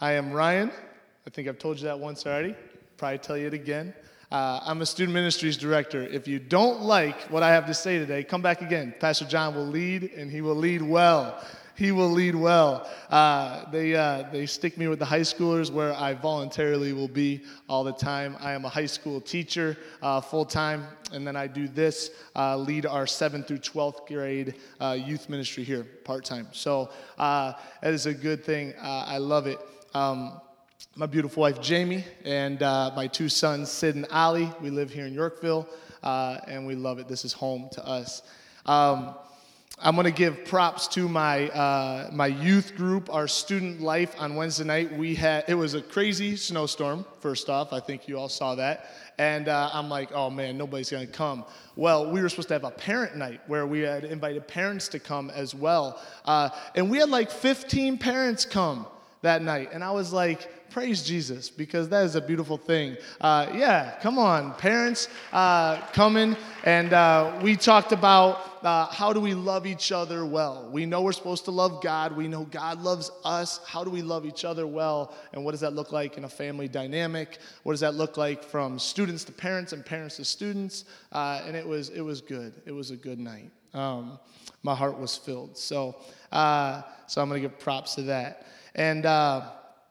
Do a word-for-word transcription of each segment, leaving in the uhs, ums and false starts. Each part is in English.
I am Ryan. I think I've told you that once already. Probably tell you it again. Uh, I'm a student ministries director. If you don't like what I have to say today, come back again. Pastor John will lead, and he will lead well. He will lead well. Uh, they uh, they stick me with the high schoolers where I voluntarily will be all the time. I am a high school teacher uh, full-time, and then I do this, uh, lead our seventh through twelfth grade uh, youth ministry here part-time. So uh, that is a good thing. Uh, I love it. Um, my beautiful wife, Jamie, and uh, my two sons, Sid and Ali. We live here in Yorkville, uh, and we love it. This is home to us. Um, I'm going to give props to my uh, my youth group, our student life on Wednesday night. We had it was a crazy snowstorm. First off, I think you all saw that, and uh, I'm like, oh man, nobody's going to come. Well, we were supposed to have a parent night where we had invited parents to come as well, uh, and we had like fifteen parents come that night, and I was like, praise Jesus, because that is a beautiful thing. Uh, yeah, come on, parents uh, coming, and uh, we talked about uh, how do we love each other well. We know we're supposed to love God. We know God loves us. How do we love each other well, and what does that look like in a family dynamic? What does that look like from students to parents and parents to students? Uh, and it was it was good. It was a good night. Um, my heart was filled. So, uh, so I'm going to give props to that. And uh,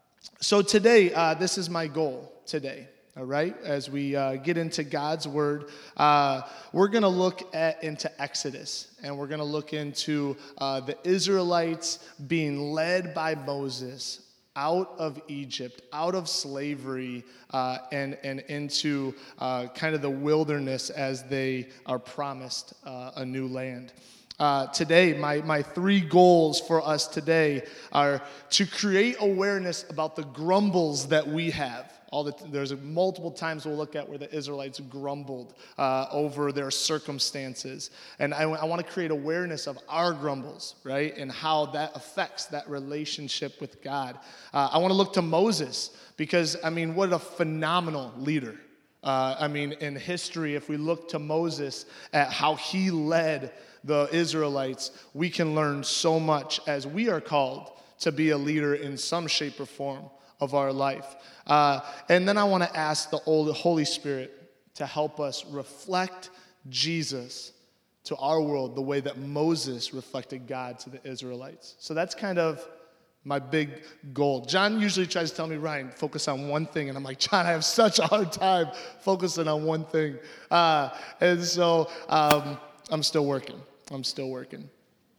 so today, uh, this is my goal today, all right? As we uh, get into God's Word, uh, we're going to look at into Exodus, and we're going to look into uh, the Israelites being led by Moses out of Egypt, out of slavery, uh, and, and into uh, kind of the wilderness as they are promised uh, a new land. Uh, today, my, my three goals for us today are to create awareness about the grumbles that we have. All the, there's multiple times we'll look at where the Israelites grumbled uh, over their circumstances. And I, I want to create awareness of our grumbles, right, and how that affects that relationship with God. Uh, I want to look to Moses because, I mean, what a phenomenal leader. Uh, I mean, in history, if we look to Moses at how he led the Israelites, we can learn so much as we are called to be a leader in some shape or form of our life. Uh, and then I want to ask the Holy Spirit to help us reflect Jesus to our world the way that Moses reflected God to the Israelites. So that's kind of my big goal. John usually tries to tell me, Ryan, focus on one thing. And I'm like, John, I have such a hard time focusing on one thing. Uh, and so um, I'm still working. I'm still working.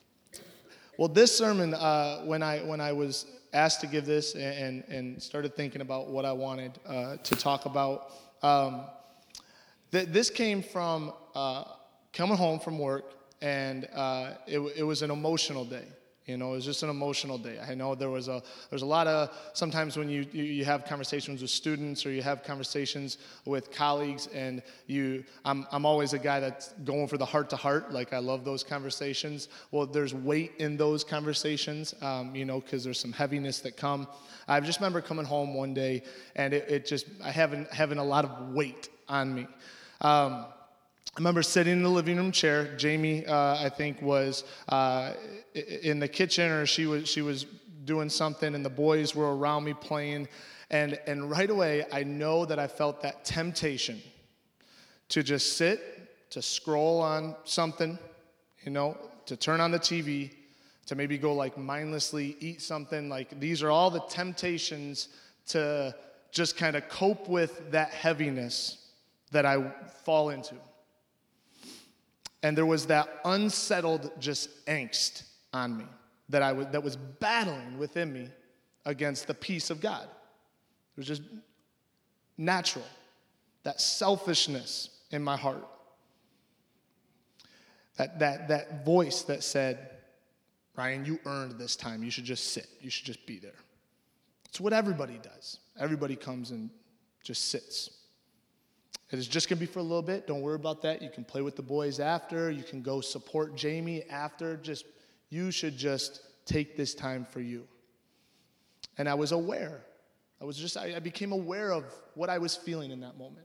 Well, this sermon, uh, when I when I was asked to give this and, and started thinking about what I wanted uh, to talk about, um, th- this came from uh, coming home from work, and uh, it, it was an emotional day. You know, it was just an emotional day. I know there was a there's a lot of, sometimes when you, you, you have conversations with students or you have conversations with colleagues, and you, I'm I'm always a guy that's going for the heart to heart. Like, I love those conversations. Well, there's weight in those conversations, um, you know, because there's some heaviness that come. I just remember coming home one day, and it, it just, I having having a lot of weight on me. Um, I remember sitting in the living room chair. Jamie, uh, I think, was uh, in the kitchen, or she was she was doing something, and the boys were around me playing. And and right away, I know that I felt that temptation to just sit, to scroll on something, you know, to turn on the T V, to maybe go like mindlessly eat something. Like, these are all the temptations to just kind of cope with that heaviness that I fall into. And there was that unsettled just angst on me that I was, that was battling within me against the peace of God. It was just natural, that selfishness in my heart. That, that, that voice that said, Ryan, you earned this time. You should just sit. You should just be there. It's what everybody does. Everybody comes and just sits. It is just going to be for a little bit. Don't worry about that. You can play with the boys after. You can go support Jamie after. Just, you should just take this time for you. And I was aware. I was just, I, I became aware of what I was feeling in that moment.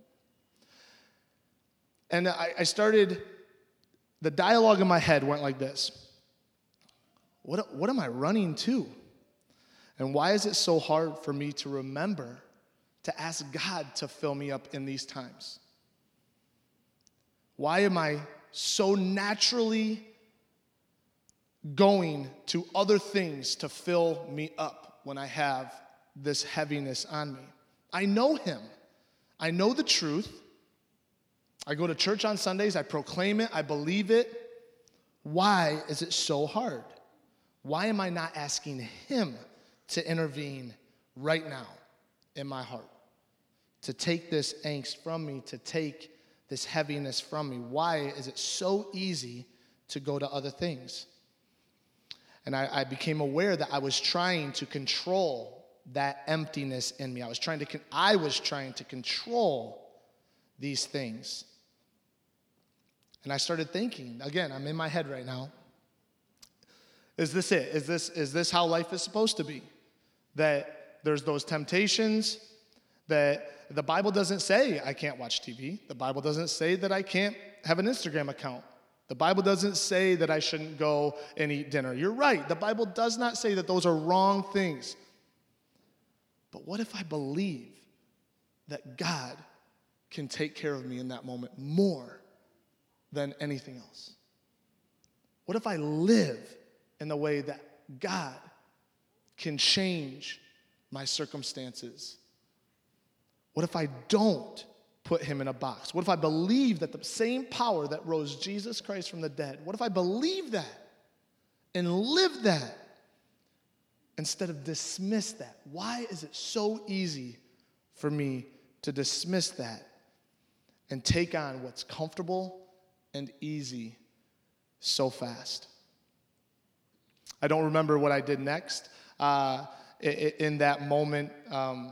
And I, I started, the dialogue in my head went like this. What, what am I running to? And why is it so hard for me to remember to ask God to fill me up in these times? Why am I so naturally going to other things to fill me up when I have this heaviness on me? I know him. I know the truth. I go to church on Sundays. I proclaim it. I believe it. Why is it so hard? Why am I not asking him to intervene right now in my heart? To take this angst from me, to take this heaviness from me. Why is it so easy to go to other things? And I, I became aware that I was trying to control that emptiness in me. I was trying to, I was trying to control these things. And I started thinking, again, I'm in my head right now. Is this it? Is this, is this how life is supposed to be? That there's those temptations, that the Bible doesn't say I can't watch T V. The Bible doesn't say that I can't have an Instagram account. The Bible doesn't say that I shouldn't go and eat dinner. You're right. The Bible does not say that those are wrong things. But what if I believe that God can take care of me in that moment more than anything else? What if I live in the way that God can change my circumstances? What if I don't put him in a box? What if I believe that the same power that rose Jesus Christ from the dead, what if I believe that and live that instead of dismiss that? Why is it so easy for me to dismiss that and take on what's comfortable and easy so fast? I don't remember what I did next uh, in that moment, um,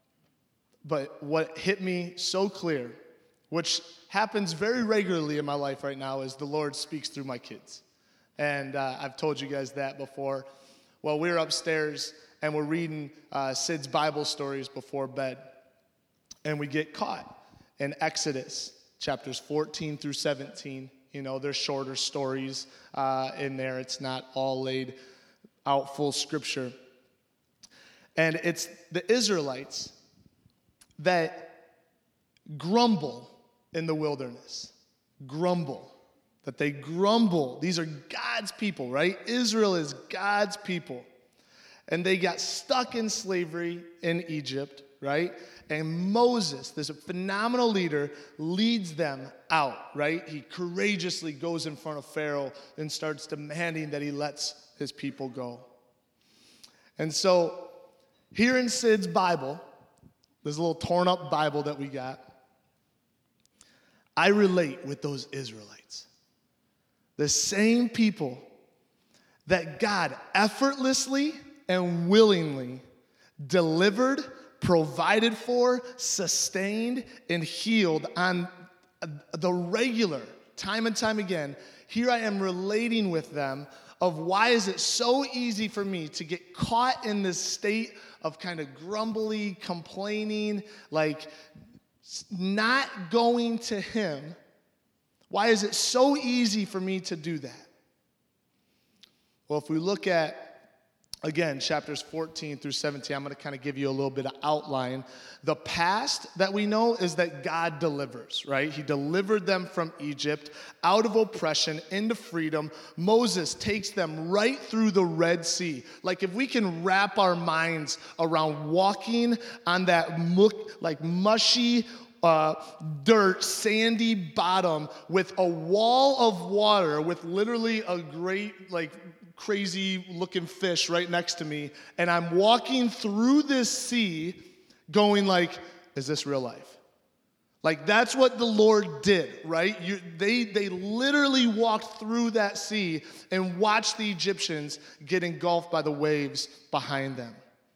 but what hit me so clear, which happens very regularly in my life right now, is the Lord speaks through my kids. And uh, I've told you guys that before. Well, we were upstairs and we're reading uh, Sid's Bible stories before bed. And we get caught in Exodus chapters fourteen through seventeen. You know, there's shorter stories uh, in there. It's not all laid out full scripture. And it's the Israelites that grumble in the wilderness. Grumble. That they grumble. These are God's people, right? Israel is God's people. And they got stuck in slavery in Egypt, right? And Moses, this phenomenal leader, leads them out, right? He courageously goes in front of Pharaoh and starts demanding that he lets his people go. And so here in Sid's Bible, this little torn up Bible that we got, I relate with those Israelites. The same people that God effortlessly and willingly delivered, provided for, sustained, and healed on the regular, time and time again. Here I am relating with them of why is it so easy for me to get caught in this state of kind of grumbly, complaining, like not going to him. Why is it so easy for me to do that? Well, if we look at, again, chapters fourteen through seventeen, I'm going to kind of give you a little bit of outline. The past that we know is that God delivers, right? He delivered them from Egypt, out of oppression, into freedom. Moses takes them right through the Red Sea. Like if we can wrap our minds around walking on that muck, like mushy, Uh, dirt, sandy bottom with a wall of water with literally a great, like, crazy looking fish right next to me, and I'm walking through this sea going like, is this real life? Like, that's what the Lord did, right? You, they, they literally walked through that sea and watched the Egyptians get engulfed by the waves behind them.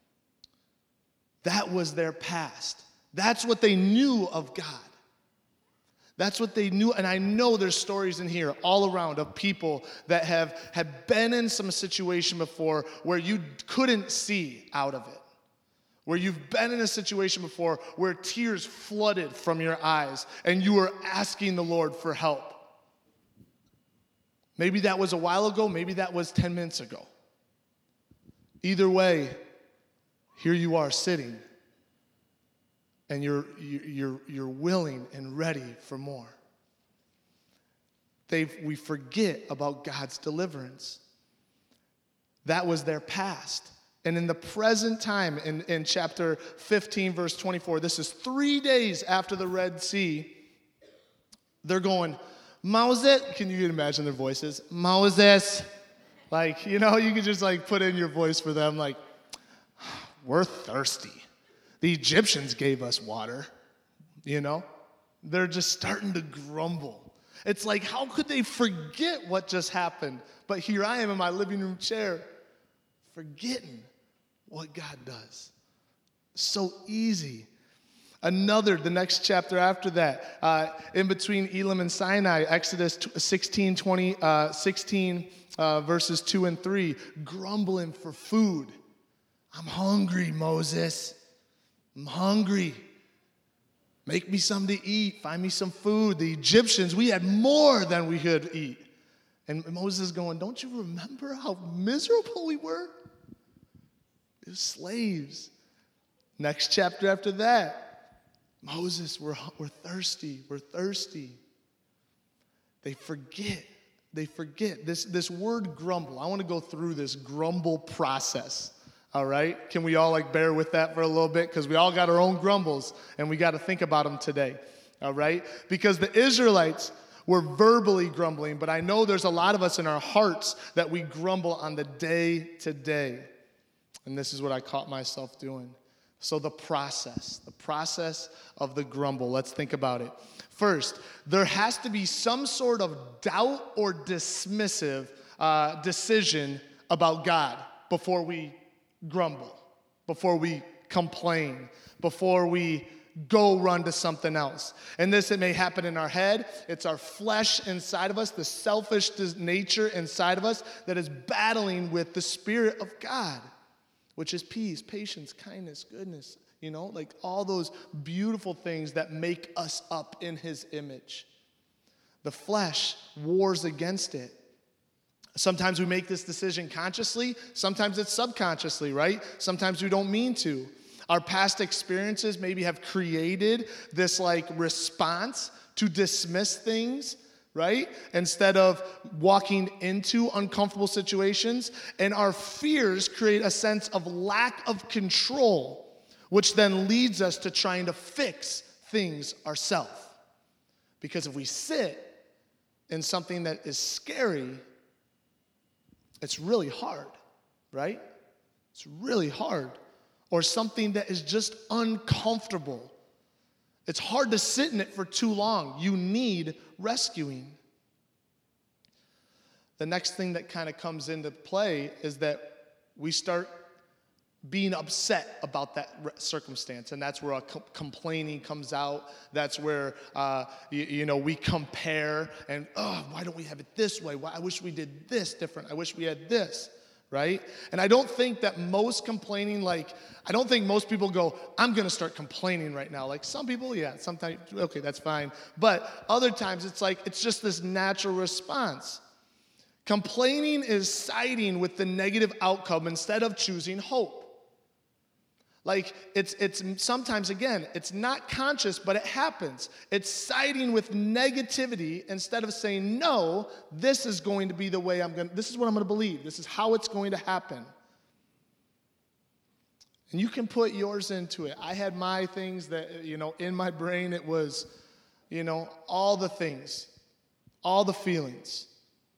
That was their past. That's what they knew of God. That's what they knew. And I know there's stories in here all around of people that have, have been in some situation before where you couldn't see out of it. Where you've been in a situation before where tears flooded from your eyes and you were asking the Lord for help. Maybe that was a while ago. Maybe that was ten minutes ago. Either way, here you are sitting, and you're, you're, you're willing and ready for more. They, we forget about God's deliverance. That was their past. And in the present time, in, in chapter fifteen, verse twenty-four, this is three days after the Red Sea, they're going, Moses, can you imagine their voices? Moses. Like, you know, you can just like put in your voice for them, like, we're thirsty. The Egyptians gave us water, you know? They're just starting to grumble. It's like, how could they forget what just happened? But here I am in my living room chair, forgetting what God does. So easy. Another, the next chapter after that, uh, in between Elim and Sinai, Exodus sixteen, twenty, uh, sixteen uh, verses two and three, grumbling for food. I'm hungry, Moses. I'm hungry. Make me something to eat. Find me some food. The Egyptians, we had more than we could eat. And Moses is going, don't you remember how miserable we were? We were slaves. Next chapter after that, Moses, we're, we're thirsty. We're thirsty. They forget. They forget. This, this word grumble, I want to go through this grumble process. All right? Can we all like bear with that for a little bit? Because we all got our own grumbles, and we got to think about them today. All right? Because the Israelites were verbally grumbling, but I know there's a lot of us in our hearts that we grumble on the day-to-day. And this is what I caught myself doing. So the process, the process of the grumble, let's think about it. First, there has to be some sort of doubt or dismissive uh, decision about God before we grumble, before we complain, before we go run to something else. And this, it may happen in our head. It's our flesh inside of us, the selfish nature inside of us that is battling with the Spirit of God, which is peace, patience, kindness, goodness, you know, like all those beautiful things that make us up in His image. The flesh wars against it. Sometimes we make this decision consciously. Sometimes it's subconsciously, right? Sometimes we don't mean to. Our past experiences maybe have created this like response to dismiss things, right? Instead of walking into uncomfortable situations. And our fears create a sense of lack of control, which then leads us to trying to fix things ourselves. Because if we sit in something that is scary, it's really hard, right? It's really hard. Or something that is just uncomfortable. It's hard to sit in it for too long. You need rescuing. The next thing that kind of comes into play is that we start being upset about that circumstance, and that's where a co- complaining comes out. That's where uh, you, you know we compare and oh, why don't we have it this way? Why, I wish we did this different. I wish we had this, right? And I don't think that most complaining, like I don't think most people go, I'm going to start complaining right now. Like some people, yeah, sometimes okay, that's fine, but other times it's like it's just this natural response. Complaining is siding with the negative outcome instead of choosing hope. Like, it's it's sometimes, again, it's not conscious, but it happens. It's siding with negativity instead of saying, no, this is going to be the way I'm going to, this is what I'm going to believe. This is how it's going to happen. And you can put yours into it. I had my things that, you know, in my brain it was, you know, all the things, all the feelings.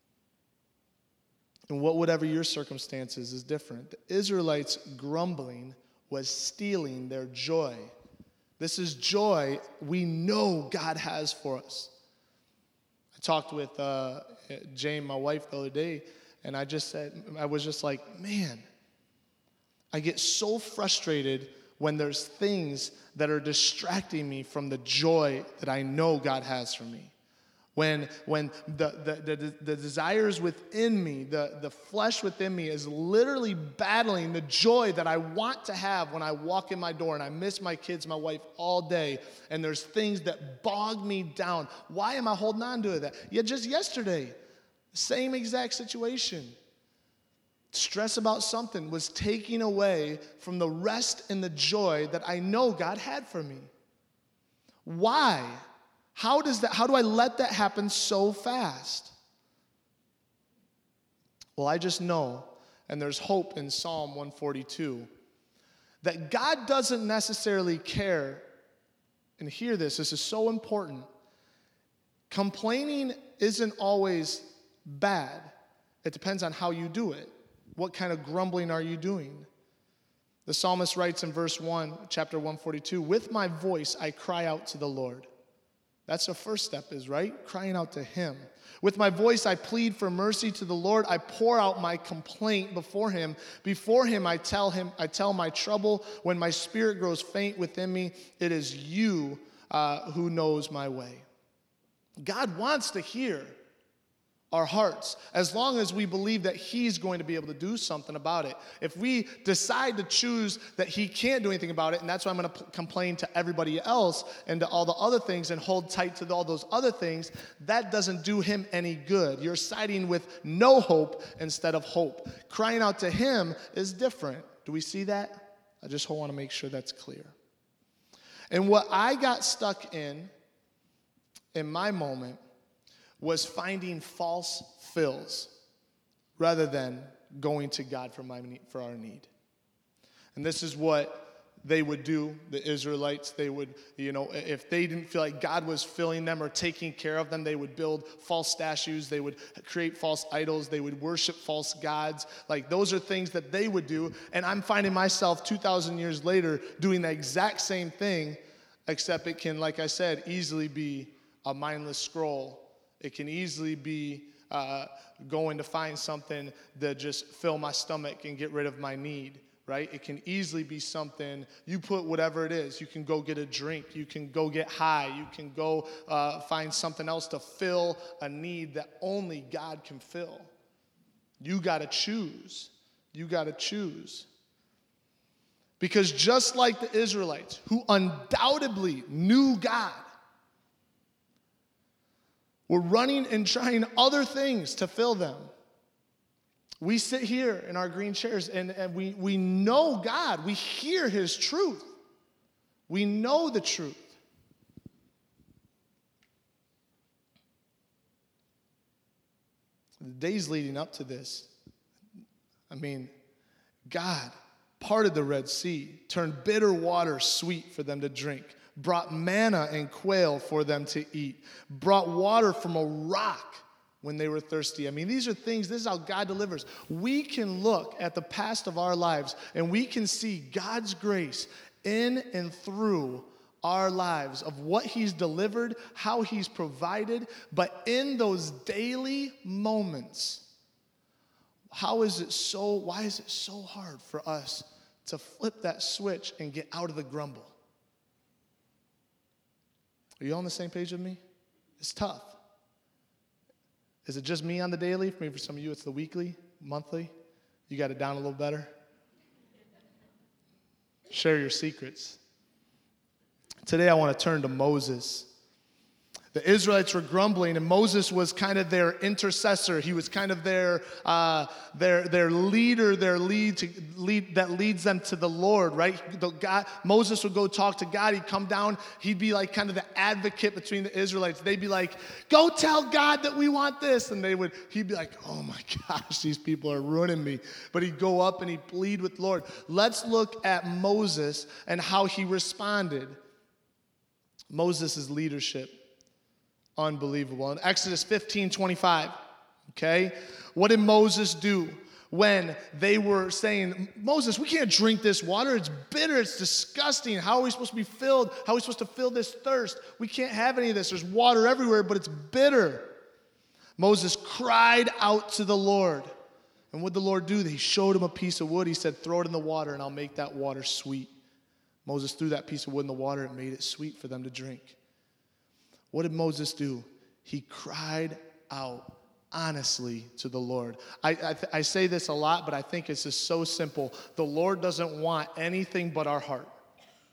And what whatever your circumstances is different. The Israelites grumbling was stealing their joy. This is joy we know God has for us. I talked with uh, Jane, my wife, the other day, and I just said, I was just like, man, I get so frustrated when there's things that are distracting me from the joy that I know God has for me. When, when the, the, the, the desires within me, the, the flesh within me is literally battling the joy that I want to have when I walk in my door and I miss my kids, my wife all day, and there's things that bog me down. Why am I holding on to that? Yeah, just yesterday, same exact situation. Stress about something was taking away from the rest and the joy that I know God had for me. Why? How does that, how do I let that happen so fast? Well, I just know, and there's hope in Psalm one forty-two, that God doesn't necessarily care, and hear this, this is so important. Complaining isn't always bad. It depends on how you do it. What kind of grumbling are you doing? The psalmist writes in verse one, chapter one forty-two, with my voice I cry out to the Lord. That's the first step is, right? Crying out to him. With my voice I plead for mercy to the Lord. I pour out my complaint before him. Before him I tell him, I tell my trouble. When my spirit grows faint within me, it is you uh, who knows my way. God wants to hear our hearts, as long as we believe that he's going to be able to do something about it. If we decide to choose that he can't do anything about it, and that's why I'm going to p- complain to everybody else and to all the other things and hold tight to all those other things, that doesn't do him any good. You're siding with no hope instead of hope. Crying out to him is different. Do we see that? I just want to make sure that's clear. And what I got stuck in, in my moment, was finding false fills rather than going to God for my need, for our need. And this is what they would do, the Israelites. They would, you know, if they didn't feel like God was filling them or taking care of them, they would build false statues. They would create false idols. They would worship false gods. Like, those are things that they would do. And I'm finding myself two thousand years later doing the exact same thing, except it can, like I said, easily be a mindless scroll. It can easily be uh, going to find something to just fill my stomach and get rid of my need, right? It can easily be something, you put whatever it is. You can go get a drink. You can go get high. You can go uh, find something else to fill a need that only God can fill. You got to choose. You got to choose. Because just like the Israelites, who undoubtedly knew God, we're running and trying other things to fill them. We sit here in our green chairs and, and we, we know God. We hear his truth. We know the truth. The days leading up to this, I mean, God parted the Red Sea, turned bitter water sweet for them to drink, brought manna and quail for them to eat, brought water from a rock when they were thirsty. I mean, these are things, this is how God delivers. We can look at the past of our lives and we can see God's grace in and through our lives of what he's delivered, how he's provided, but in those daily moments, how is it so, why is it so hard for us to flip that switch and get out of the grumble? Are you on the same page with me? It's tough. Is it just me on the daily? Maybe for some of you it's the weekly, monthly. You got it down a little better? Share your secrets. Today I want to turn to Moses. The Israelites were grumbling, and Moses was kind of their intercessor. He was kind of their uh, their their leader, their lead to lead that leads them to the Lord, right? The God, Moses would go talk to God. He'd come down. He'd be like kind of the advocate between the Israelites. They'd be like, "Go tell God that we want this," and they would. He'd be like, "Oh my gosh, these people are ruining me." But he'd go up and he'd plead with the Lord. Let's look at Moses and how he responded. Moses' leadership. Unbelievable. In Exodus fifteen twenty-five, okay, what did Moses do when they were saying, Moses, we can't drink this water. It's bitter. It's disgusting. How are we supposed to be filled? How are we supposed to fill this thirst? We can't have any of this. There's water everywhere, but it's bitter. Moses cried out to the Lord. And what did the Lord do? He showed him a piece of wood. He said, throw it in the water, and I'll make that water sweet. Moses threw that piece of wood in the water and made it sweet for them to drink. What did Moses do? He cried out honestly to the Lord. I, I, I say this a lot, but I think it's just so simple. The Lord doesn't want anything but our heart.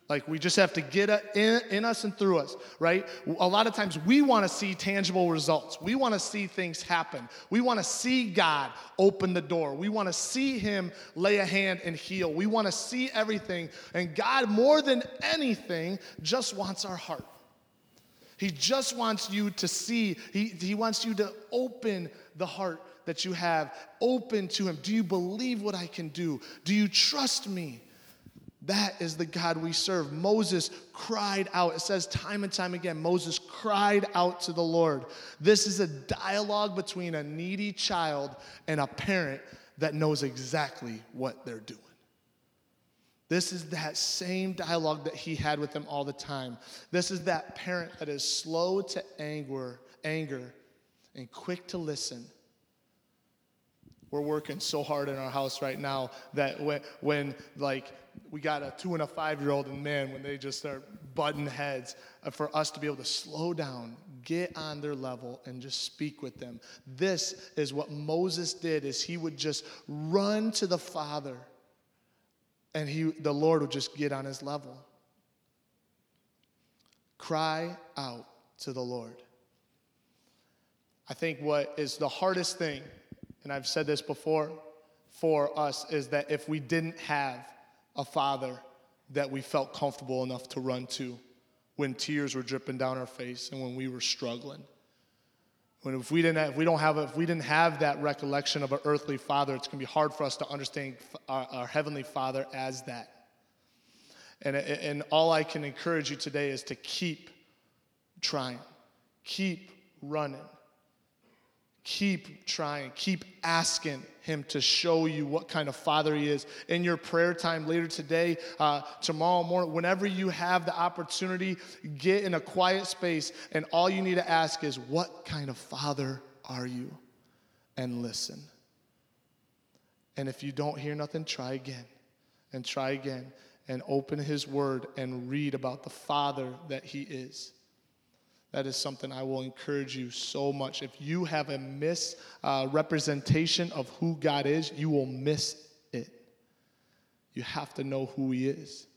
Like, we just have to get it in, in us and through us, right? A lot of times we want to see tangible results. We want to see things happen. We want to see God open the door. We want to see him lay a hand and heal. We want to see everything. And God, more than anything, just wants our heart. He just wants you to see. He, he wants you to open the heart that you have. Open to him. Do you believe what I can do? Do you trust me? That is the God we serve. Moses cried out. It says time and time again, Moses cried out to the Lord. This is a dialogue between a needy child and a parent that knows exactly what they're doing. This is that same dialogue that he had with them all the time. This is that parent that is slow to anger, anger and quick to listen. We're working so hard in our house right now that when, when like, we got a two and a five-year-old, and man, when they just start butting heads, uh, for us to be able to slow down, get on their level, and just speak with them. This is what Moses did, is he would just run to the Father, and he, the Lord would just get on his level. Cry out to the Lord. I think what is the hardest thing, and I've said this before, for us, is that if we didn't have a father that we felt comfortable enough to run to when tears were dripping down our face and when we were struggling. When if we didn't have, if we don't have a, if we didn't have that recollection of an earthly father, it's going to be hard for us to understand our, our heavenly Father as that. And, and all I can encourage you today is to keep trying, keep running. Keep trying, keep asking him to show you what kind of father he is. In your prayer time later today, uh, tomorrow morning, whenever you have the opportunity, get in a quiet space, and all you need to ask is, what kind of father are you? And listen. And if you don't hear nothing, try again, and try again, and open his word and read about the father that he is. That is something I will encourage you so much. If you have a misrepresentation uh, of who God is, you will miss it. You have to know who he is.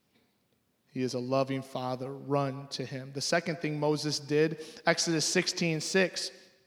He is a loving father. Run to him. The second thing Moses did, Exodus sixteen six.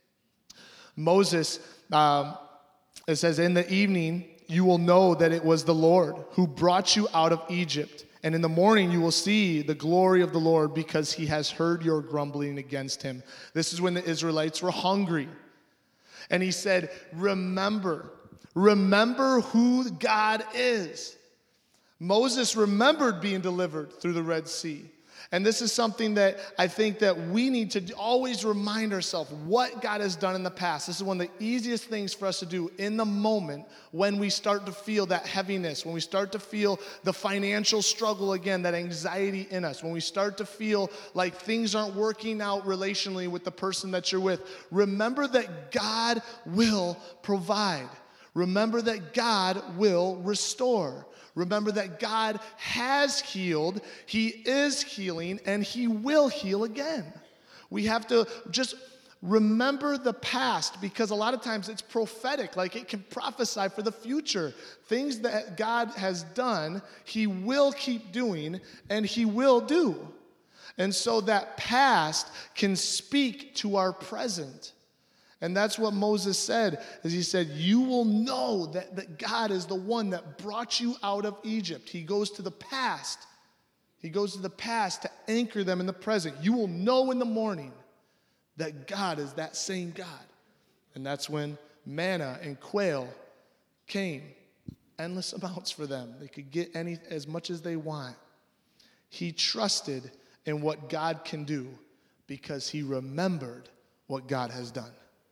Moses, um, it says, in the evening you will know that it was the Lord who brought you out of Egypt. And in the morning you will see the glory of the Lord, because he has heard your grumbling against him. This is when the Israelites were hungry. And he said, remember, remember who God is. Moses remembered being delivered through the Red Sea. And this is something that I think that we need to always remind ourselves what God has done in the past. This is one of the easiest things for us to do in the moment when we start to feel that heaviness, when we start to feel the financial struggle again, that anxiety in us, when we start to feel like things aren't working out relationally with the person that you're with. Remember that God will provide. Remember that God will restore. Remember that God has healed, he is healing, and he will heal again. We have to just remember the past, because a lot of times it's prophetic, like it can prophesy for the future. Things that God has done, he will keep doing, and he will do. And so that past can speak to our present. And that's what Moses said, is he said, you will know that, that God is the one that brought you out of Egypt. He goes to the past. He goes to the past to anchor them in the present. You will know in the morning that God is that same God. And that's when manna and quail came. Endless amounts for them. They could get any as much as they want. He trusted in what God can do because he remembered what God has done.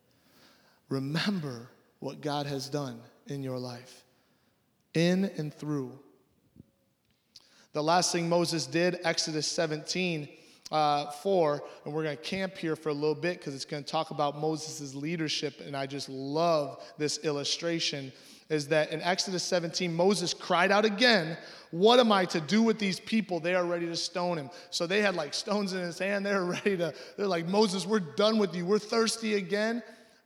Remember what God has done in your life, in and through. The last thing Moses did, Exodus seventeen, uh, four, and we're going to camp here for a little bit because it's going to talk about Moses' leadership, and I just love this illustration, is that in Exodus seventeen, Moses cried out again, what am I to do with these people? They are ready to stone him. So they had like stones in his hand. They're ready to, they're like, Moses, we're done with you. We're thirsty again.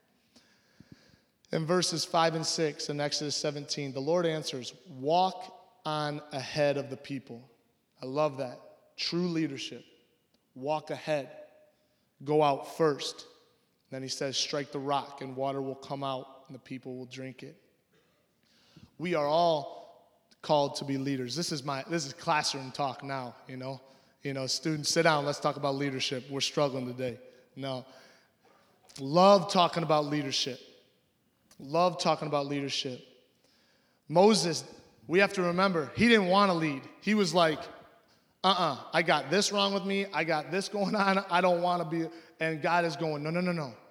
In verses five and six in Exodus seventeen, the Lord answers, walk on ahead of the people. I love that. True leadership. Walk ahead. Go out first. Then he says, strike the rock and water will come out and the people will drink it. We are all called to be leaders. This is my this is classroom talk now, you know. You know, students, sit down, let's talk about leadership. We're struggling today. No. Love talking about leadership. Love talking about leadership. Moses, we have to remember, he didn't want to lead. He was like, uh-uh, I got this wrong with me. I got this going on. I don't want to be. And God is going, no, no, no, no.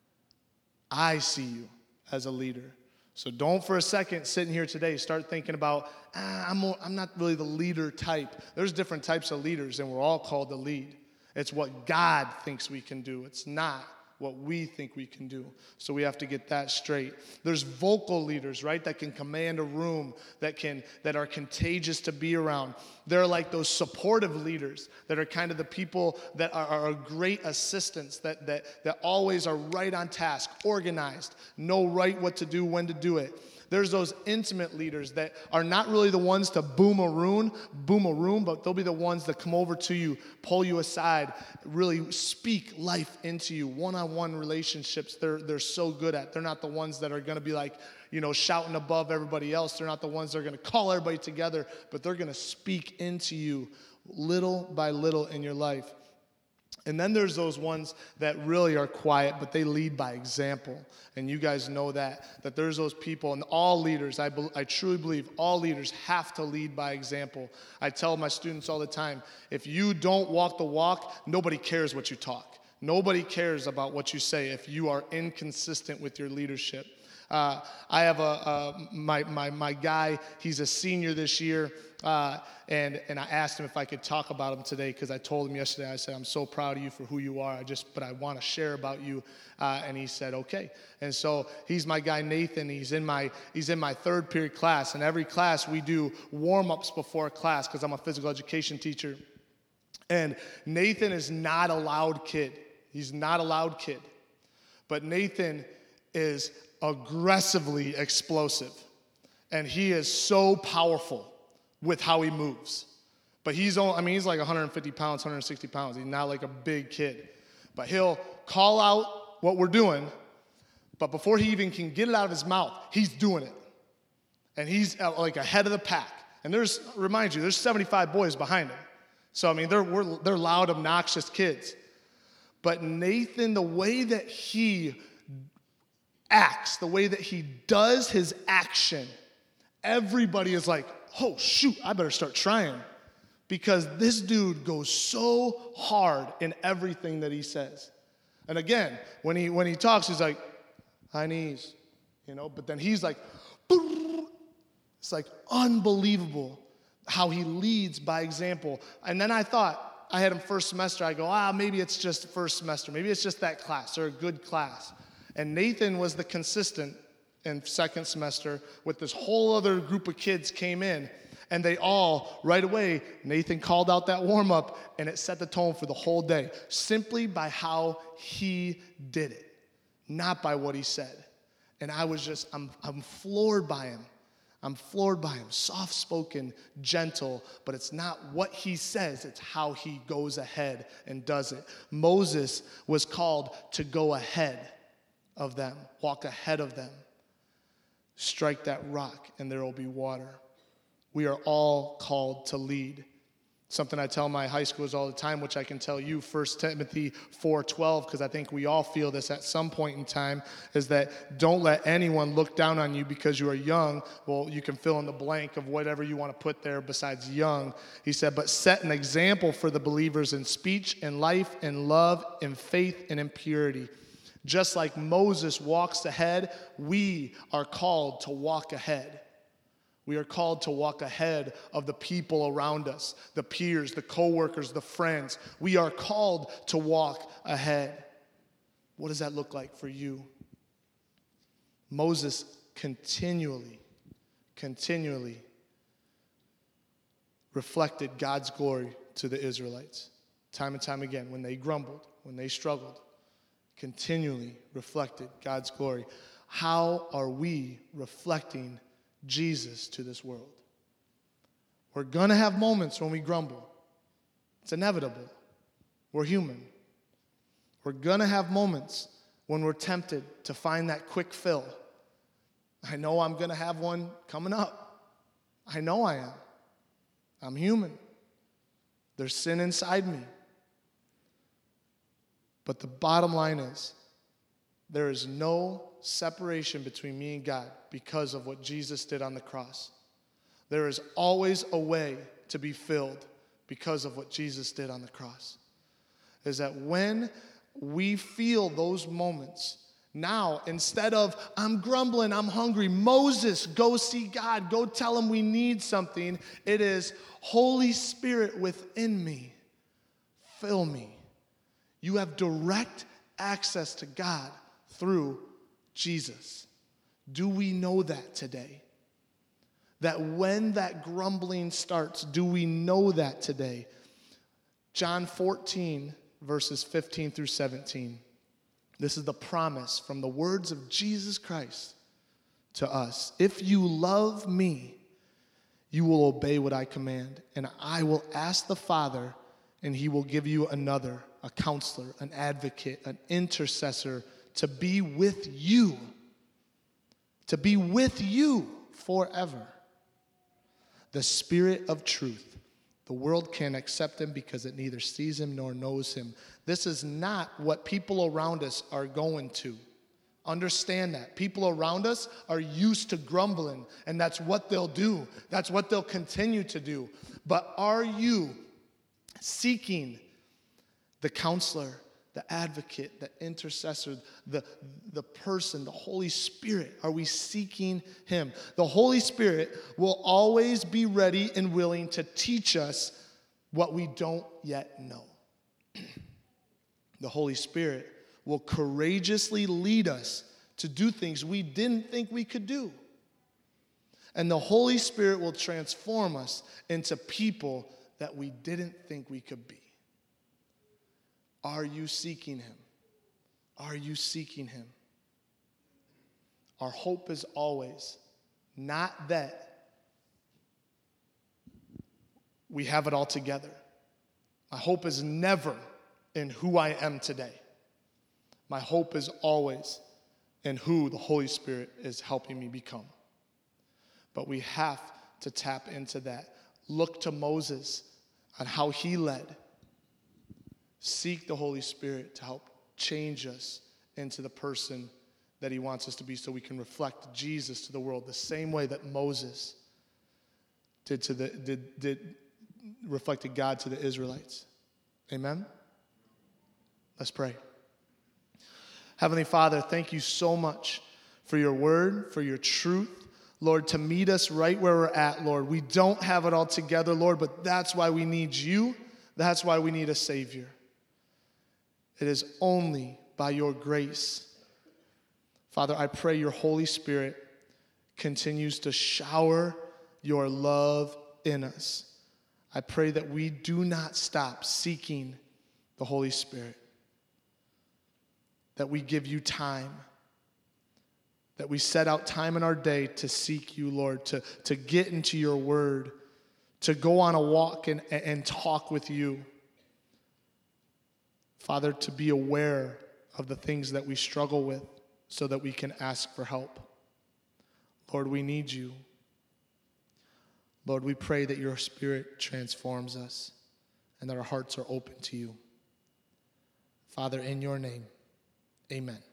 I see you as a leader. So don't for a second sitting here today start thinking about, ah, I'm, more, I'm not really the leader type. There's different types of leaders, and we're all called to lead. It's what God thinks we can do. It's not what we think we can do. So we have to get that straight. There's vocal leaders, right, that can command a room, that can that are contagious to be around. They're like those supportive leaders that are kind of the people that are, are great assistants, that, that, that always are right on task, organized, know right what to do, when to do it. There's those intimate leaders that are not really the ones to boom a room, boom a room, but they'll be the ones that come over to you, pull you aside, really speak life into you. One-on-one relationships, they're they're so good at. They're not the ones that are going to be like, you know, shouting above everybody else. They're not the ones that are going to call everybody together, but they're going to speak into you little by little in your life. And then there's those ones that really are quiet, but they lead by example. And you guys know that, that there's those people, and all leaders, I, be, I truly believe all leaders have to lead by example. I tell my students all the time, if you don't walk the walk, nobody cares what you talk. Nobody cares about what you say if you are inconsistent with your leadership. Uh, I have a, a my, my my guy, he's a senior this year, uh, and and I asked him if I could talk about him today because I told him yesterday, I said, I'm so proud of you for who you are, I just, but I want to share about you, uh, and he said, okay. And so he's my guy Nathan, he's in my he's in my third period class, and every class we do warm-ups before class because I'm a physical education teacher, and Nathan is not a loud kid, he's not a loud kid, but Nathan is aggressively explosive, and he is so powerful with how he moves. But he's only, I mean, he's like one hundred fifty pounds, one hundred sixty pounds. He's not like a big kid. But he'll call out what we're doing, but before he even can get it out of his mouth, he's doing it. And he's like ahead of the pack. And there's, remind you, there's seventy-five boys behind him. So, I mean, they're, we're, they're loud, obnoxious kids. But Nathan, the way that he acts, the way that he does his action, everybody is like, oh, shoot, I better start trying. Because this dude goes so hard in everything that he says. And again, when he when he talks, he's like, high knees, you know, but then he's like, it's like unbelievable how he leads by example. And then I thought, I had him first semester, I go, ah, maybe it's just first semester, maybe it's just that class, or a good class. And Nathan was the consistent in second semester with this whole other group of kids came in, and they all, right away, Nathan called out that warm-up, and it set the tone for the whole day, simply by how he did it, not by what he said. And I was just, I'm, I'm floored by him. I'm floored by him, soft-spoken, gentle, but it's not what he says, it's how he goes ahead and does it. Moses was called to go ahead of them, walk ahead of them. Strike that rock and there will be water. We are all called to lead. Something I tell my high schoolers all the time, which I can tell you, First Timothy four twelve, because I think we all feel this at some point in time, is that don't let anyone look down on you because you are young. Well, you can fill in the blank of whatever you want to put there besides young. He said, but set an example for the believers in speech, in life, in love, in faith, and in purity. Just like Moses walks ahead, we are called to walk ahead. We are called to walk ahead of the people around us, the peers, the coworkers, the friends. We are called to walk ahead. What does that look like for you? Moses continually, continually reflected God's glory to the Israelites. Time and time again, when they grumbled, when they struggled, continually reflected God's glory. How are we reflecting Jesus to this world? We're going to have moments when we grumble. It's inevitable. We're human. We're going to have moments when we're tempted to find that quick fill. I know I'm going to have one coming up. I know I am. I'm human. There's sin inside me. But the bottom line is, there is no separation between me and God because of what Jesus did on the cross. There is always a way to be filled because of what Jesus did on the cross. Is that when we feel those moments, now, instead of, I'm grumbling, I'm hungry, Moses, go see God, go tell him we need something, it is, Holy Spirit within me, fill me. You have direct access to God through Jesus. Do we know that today? That when that grumbling starts, do we know that today? John fourteen, verses fifteen through seventeen. This is the promise from the words of Jesus Christ to us. If you love me, you will obey what I command, and I will ask the Father, and he will give you another, a counselor, an advocate, an intercessor, to be with you, to be with you forever. The Spirit of truth. The world can't accept him because it neither sees him nor knows him. This is not what people around us are going to. Understand that. People around us are used to grumbling, and that's what they'll do. That's what they'll continue to do. But are you seeking the counselor, the advocate, the intercessor, the, the person, the Holy Spirit? Are we seeking him? The Holy Spirit will always be ready and willing to teach us what we don't yet know. The Holy Spirit will courageously lead us to do things we didn't think we could do. And the Holy Spirit will transform us into people that we didn't think we could be. Are you seeking him? Are you seeking him? Our hope is always not that we have it all together. My hope is never in who I am today. My hope is always in who the Holy Spirit is helping me become. But we have to tap into that. Look to Moses on how he led. Seek the Holy Spirit to help change us into the person that he wants us to be so we can reflect Jesus to the world the same way that Moses did to the did, did reflected God to the Israelites. Amen? Let's pray. Heavenly Father, thank you so much for your word, for your truth. Lord, to meet us right where we're at, Lord. We don't have it all together, Lord, but that's why we need you. That's why we need a Savior. It is only by your grace. Father, I pray your Holy Spirit continues to shower your love in us. I pray that we do not stop seeking the Holy Spirit, that we give you time, that we set out time in our day to seek you, Lord, to, to get into your word, to go on a walk and, and talk with you. Father, to be aware of the things that we struggle with so that we can ask for help. Lord, we need you. Lord, we pray that your Spirit transforms us and that our hearts are open to you. Father, in your name, amen.